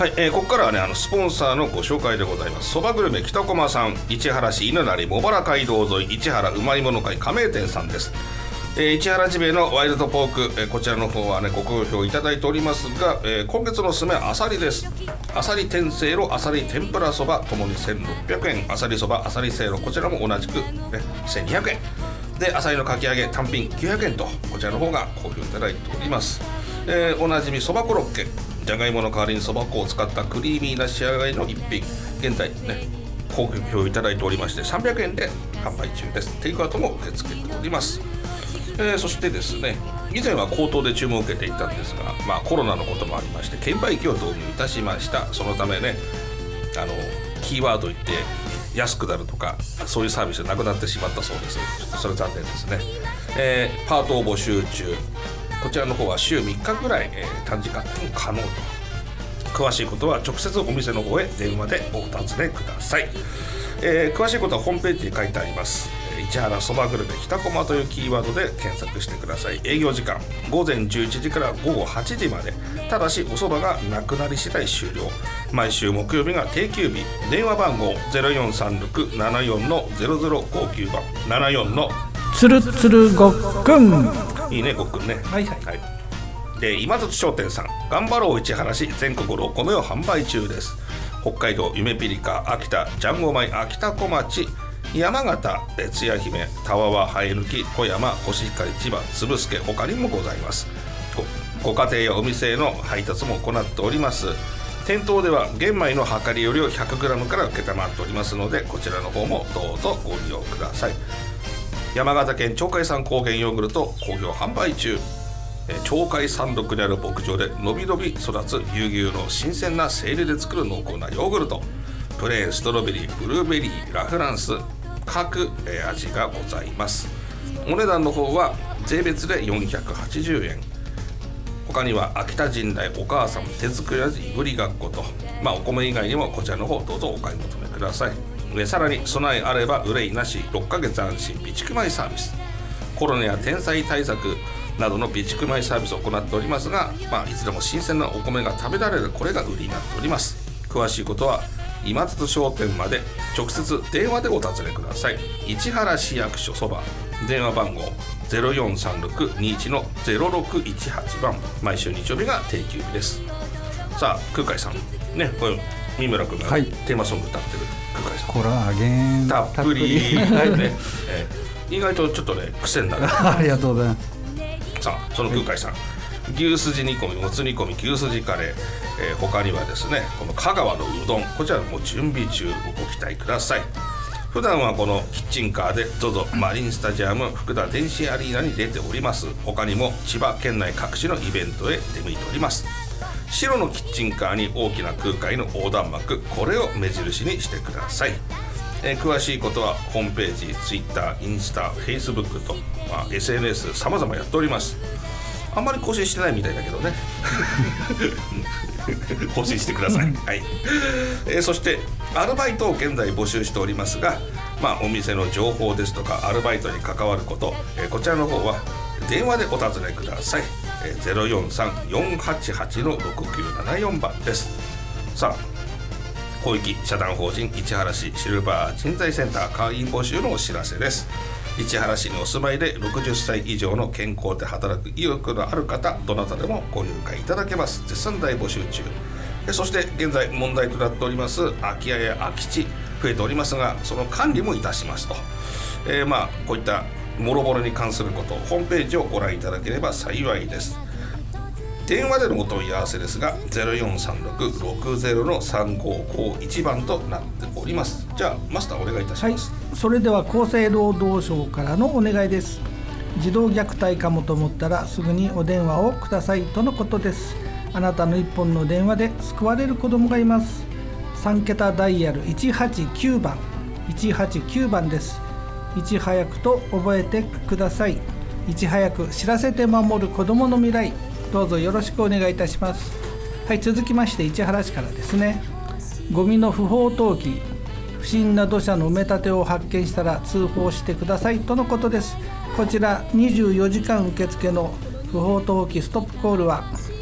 はい、ここからはねスポンサーのご紹介でございます。そばグルメ北駒さん、市原市犬成茂原街道沿い市原うまいもの会加盟店さんです。市原ジビエのワイルドポーク、こちらの方はねご好評いただいておりますが、今月のおすすめはアサリです。アサリ天せいろ、アサリ天ぷらそばともに1600円、アサリそば、アサリせいろこちらも同じく、1200円で、アサリのかき揚げ単品900円とこちらの方が好評いただいております。おなじみそばコロッケ、じゃがいもの代わりにそば粉を使ったクリーミーな仕上がりの一品、現在ね好評いただいておりまして300円で販売中です。テイクアウトも受け付けております。そしてですね、以前は口頭で注文を受けていたんですが、コロナのこともありまして券売機を導入いたしました。そのためねキーワード言って安くなるとかそういうサービスがなくなってしまったそうです。ちょっとそれ残念ですね。パートを募集中、こちらの方は週3日ぐらい、短時間でも可能と。詳しいことは直接お店の方へ電話でお尋ねください。詳しいことはホームページに書いてあります。市原そばグルメ北駒というキーワードで検索してください。営業時間午前11時から午後8時まで、ただしおそばがなくなり次第終了。毎週木曜日が定休日。電話番号 043674-0059 番74のつるつるごっくん。 いいねごっくんね。 はいはい、 はい。で今里商店さん、頑張ろう市原市全国のお米を販売中です。北海道ゆめぴりか、秋田ジャンゴ米、秋田小町、山形つや姫、田和はえぬき、富山コシヒカリ、千葉つぶすけ、他にもございます。ご家庭やお店への配達も行っております。店頭では玄米の量り売りを 100g から承っておりますので、こちらの方もどうぞご利用ください。山形県鳥海山高原ヨーグルト好評販売中。鳥海山麓にある牧場でのびのび育つ乳牛の新鮮な精霊で作る濃厚なヨーグルト、プレーン、ストロベリー、ブルーベリー、ラフランス、各味がございます。お値段の方は税別で480円。他には秋田陣内お母さん手作り味いぶりがっこと、お米以外にもこちらの方どうぞお買い求めください。さらに備えあれば憂いなし6ヶ月安心備蓄米サービス、コロナや天災対策などの備蓄米サービスを行っておりますが、いつでも新鮮なお米が食べられる、これが売りになっております。詳しいことは今里商店まで直接電話でお尋ねください。市原市役所そば、電話番号 043621-0618 番、毎週日曜日が定休日です。さあ空海さんね、これ三村君がテーマソング歌ってる空海さん、 コラーゲンたっぷりね、意外とちょっとね癖になるありがとうございます。さあその空海さん、牛すじ煮込み、もつ煮込み、牛すじカレー、他にはですねこの香川のうどん、こちらも準備中、ご期待ください。普段はこのキッチンカーで ZOZO マリンスタジアム福田電子アリーナに出ております。他にも千葉県内各地のイベントへ出向いております。白のキッチンカーに大きな空海の横断幕、これを目印にしてください。詳しいことはホームページ、Twitter、インスタ、Facebook と、SNS 様々やっております。あんまり更新してないみたいだけどね更新してください、はい。そしてアルバイトを現在募集しておりますが、お店の情報ですとかアルバイトに関わること、こちらの方は電話でお尋ねください。043-488-6974 番です。さあ広域社団法人市原市シルバー人材センター会員募集のお知らせです。市原市にお住まいで60歳以上の健康で働く意欲のある方、どなたでもご入会いただけます。絶賛大募集中。そして現在問題となっております空き家や空き地増えておりますが、その管理もいたしますと。こういったもろもろに関すること、ホームページをご覧いただければ幸いです。電話でのお問い合わせですが 0436-60-3551 番となっております。じゃあマスターお願いいたします。 それでは厚生労働省からのお願いです。児童虐待かもと思ったらすぐにお電話をくださいとのことです。あなたの一本の電話で救われる子どもがいます。3桁ダイヤル189番189番です。いち早くと覚えてください。いち早く知らせて守る子どもの未来、どうぞよろしくお願いいたします。はい、続きまして市原市からですね。ゴミの不法投棄、不審な土砂の埋め立てを発見したら通報してくださいとのことです。こちら24時間受付の不法投棄ストップコールは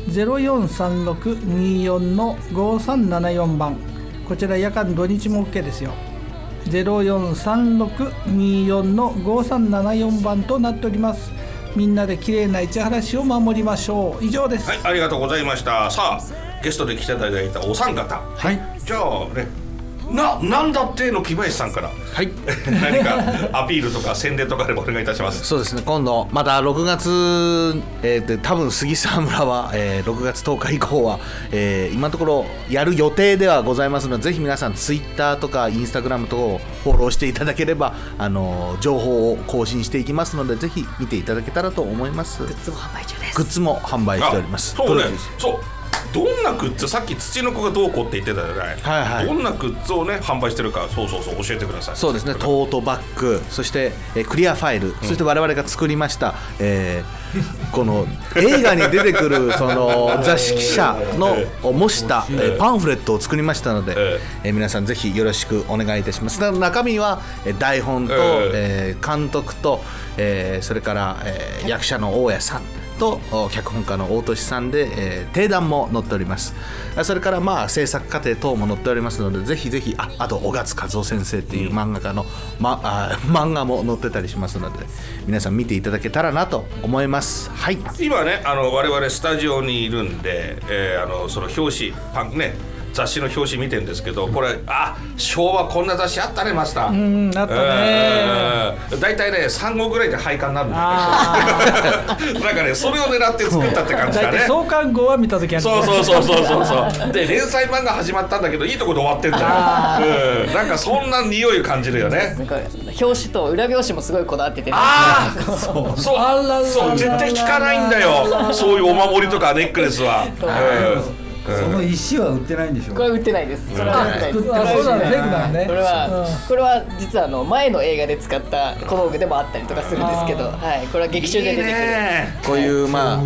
043624-5374番、こちら夜間土日も OK ですよ。043624-5374番となっております。みんなで綺麗な市原市を守りましょう。以上です。 はい、ありがとうございました。さあゲストで来ていただいたお三方、はい、じゃあね、なんだっての木林さんから、はい、何かアピールとか宣伝とかでお願いいたします。 そうですね、今度また6月、多分杉沢村は、6月10日以降は、今のところやる予定ではございますので、ぜひ皆さんツイッターとかインスタグラムとかをフォローしていただければ、情報を更新していきますので、ぜひ見ていただけたらと思います。 グッズも販売中です。 グッズも販売しております。 そうね、そう、どんなグッズ、さっき土の子がどうこうって言ってたじゃない、はいはい、どんなグッズをね販売してるか、そう教えてください。 そうですね、トートバッグ、そして、クリアファイル、そして我々が作りました、この映画に出てくるその雑誌記者の模したパンフレットを作りましたので、皆さんぜひよろしくお願いいたします。中身は台本と、監督と、それから、役者の大家さんと脚本家の大俊さんで、定談も載っております。それから制作過程等も載っておりますので、ぜひぜひ、あと小勝和夫先生っていう漫画家の、漫画も載ってたりしますので、皆さん見ていただけたらなと思います。はい、 今ね我々スタジオにいるんで、その表紙パンね、雑誌の表紙見てるんですけど、これ昭和こんな雑誌あったね、マスター。 あったね。 だいたいね3号ぐらいで廃刊になるんだよね。なんかね、それを狙って作ったって感じだね。 創刊号は見た時ある。 そうで連載漫画始まったんだけど、いいとこで終わってんじゃん。なんかそんな匂い感じるよね。 表紙と裏表紙もすごいこだわってて、 そう絶対聞かないんだよ、そういうお守りとかネックレスは。 その石は売ってないんでしょう。 これは売ってないです。それは売ってないです。 そうだね、フェイクだね。 これは実は前の映画で使った小道具でもあったりとかするんですけど、はい、これは劇中で出てくる。 こういう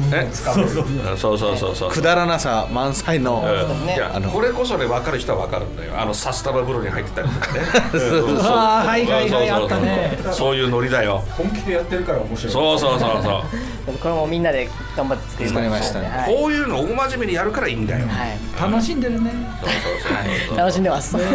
そうくだらなさ満載の。 これこそね、分かる人は分かるんだよ。サスタバ風呂に入ってたりとかね。 はいあったね。 そういうノリだよ。 本気でやってるから面白い。 そう。 これもみんなで頑張って作りましたね。 こういうの大真面目にやるからいいんだよ。 楽しんでるね。 楽しんでます。はい。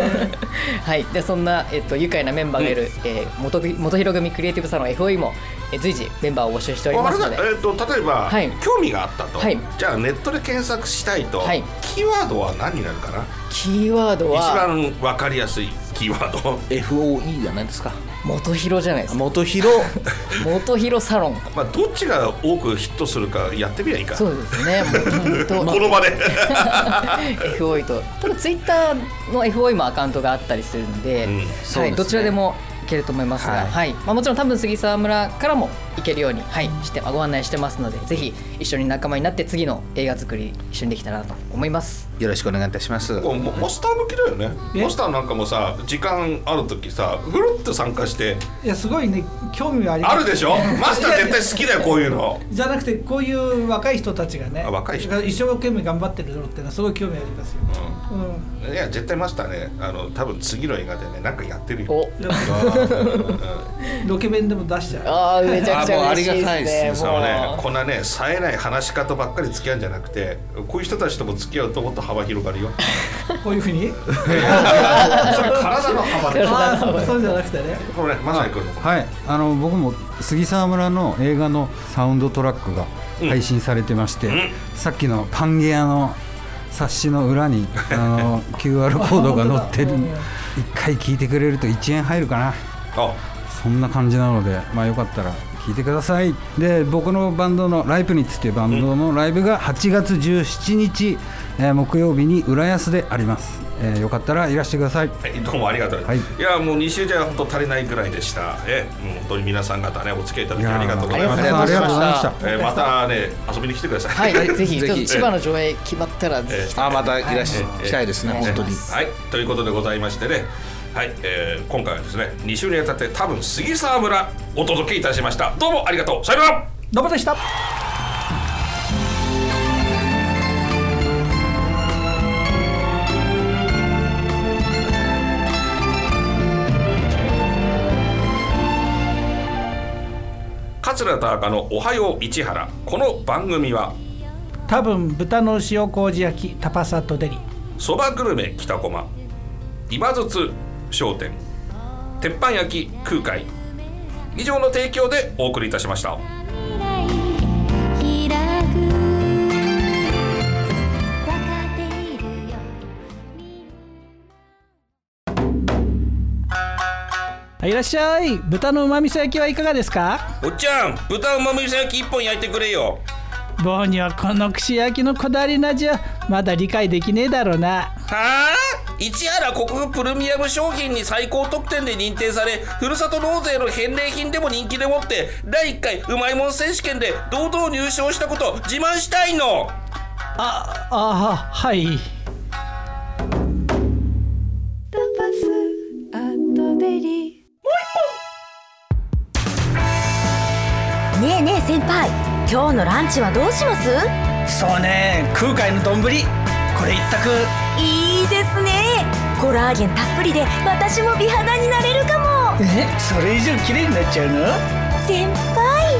でそんな愉快なメンバーがいる元広組クリエイティブサロン FOE も随時メンバーを募集しておりますので。 例えば興味があったと。じゃあネットで検索したいと。キーワードは何になるかな。 キーワードは一番わかりやすいキーワード。 FOE じゃないですか。 元広じゃないですか。 元広サロン。 どっちが多くヒットするかやってみりゃいいか。 そうですね。 この場で。 FOE と、多分ツイッターの FOE もアカウントがあったりするので、どちらでもいけると思いますが、もちろん多分杉沢村からも行けるようにしてご案内してますので、ぜひ一緒に仲間になって次の映画作り一緒にできたらなと思います。 よろしくお願いいたします。 マスター向きだよね。マスターなんかもさ、時間ある時さ、ふるっと参加して。 いやすごいね、興味があります。 あるでしょ。マスター絶対好きだよ、こういうの。 じゃなくて、こういう若い人たちがね、一生懸命頑張ってるのってのはすごい興味ありますよ。 いや絶対マスターね、多分次の映画でね、なんかやってるよ。 ロケ弁でも出しちゃう。 めちゃくちゃ嬉しいですね。 そうね、こんなね、冴えない話し方ばっかり付き合うんじゃなくて、こういう人たちとも付き合うともっと幅広がるよ。 こういうふうにそれ体の幅で。 そうじゃなくてね。 これまさに来るの。 はい、僕も杉沢村の映画のサウンドトラックが配信されてまして、さっきのパンゲアの冊子の裏にQR コードが載ってる。一回聞いてくれると1円入るかな。そんな感じなので、よかったら聞いてください。で、僕のバンドのライプニッツというバンドのライブが8月17日、木曜日に浦安であります。よかったらいらしてください。 どうもありがとう。いやもう2週じゃ本当足りないぐらいでした。もう本当に皆さん方ね、お付き合いいただきありがとうございます。 ありがとうございました。 またね、遊びに来てください。 はい、ぜひ千葉の上映決まったらぜひ。 またいらしたいですね、本当に。 はい、ということでございましてね。はい、今回はですね、2週にわたって多分杉沢村お届けいたしました。どうもありがとう。さよなら。 どうもでした。 桂田赤のおはよう市原。この番組は多分豚の塩麹焼きタパサットデリ、 そばグルメ北駒、今津商店、鉄板焼き空海、以上の提供でお送りいたしました。 いらっしゃい。豚のうまみそ焼きはいかがですか？ おっちゃん、豚うまみそ焼き1本焼いてくれよ。 棒にはこの串焼きのこだわりの味はまだ理解できねえだろうな。 はあ？市原国府プレミアム商品に最高得点で認定され、ふるさと納税の返礼品でも人気でもって、第1回うまいもん選手権で堂々入賞したこと自慢したいの。 はい。 タパスアットデリ。ねえねえ先輩、今日のランチはどうします？ そうね、空海の丼、これ一択。 いいですね。コラーゲンたっぷりで私も美肌になれるかも。 それ以上綺麗になっちゃうの？ 先輩。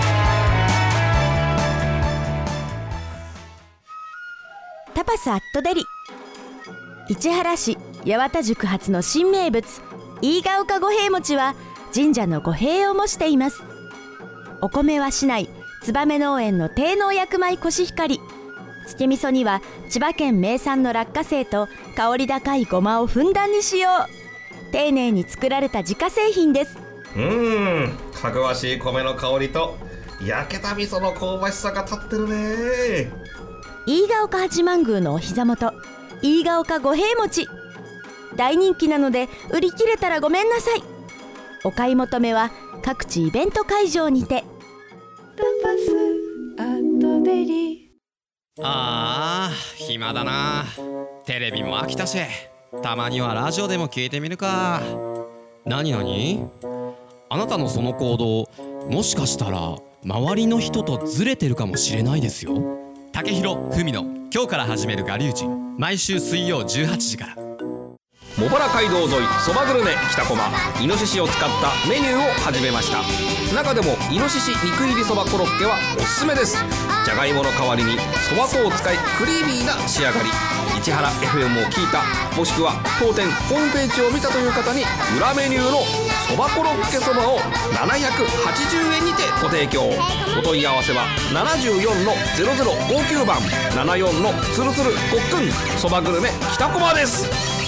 タパスアットデリ。市原市八幡宿発の新名物飯ヶ丘五平餅は神社の五平を模しています。お米は市内燕農園の低農薬米コシヒカリ、つけ味噌には千葉県名産の落花生と香り高いごまをふんだんに使用。丁寧に作られた自家製品です。 かぐわしい米の香りと焼けた味噌の香ばしさが立ってるね。 飯ヶ丘八幡宮のお膝元、飯ヶ丘五平餅、大人気なので売り切れたらごめんなさい。お買い求めは各地イベント会場にて。タパスアットデリ。 暇だな。テレビも飽きたし、たまにはラジオでも聞いてみるか。何あなたのその行動、もしかしたら周りの人とずれてるかもしれないですよ。竹広文の今日から始める我流人、毎週水曜18時から。 茂原街道沿いそばグルメ北駒、イノシシを使ったメニューを始めました。中でもイノシシ肉入りそばコロッケはおすすめです。じゃがいもの代わりにそば粉を使いクリーミーな仕上がり。市原 FM を聞いた、もしくは当店ホームページを見たという方に裏メニューのそばコロッケそばを780円にてご提供。お問い合わせは74-0059番74のつるつるごっくんそばグルメ北駒です。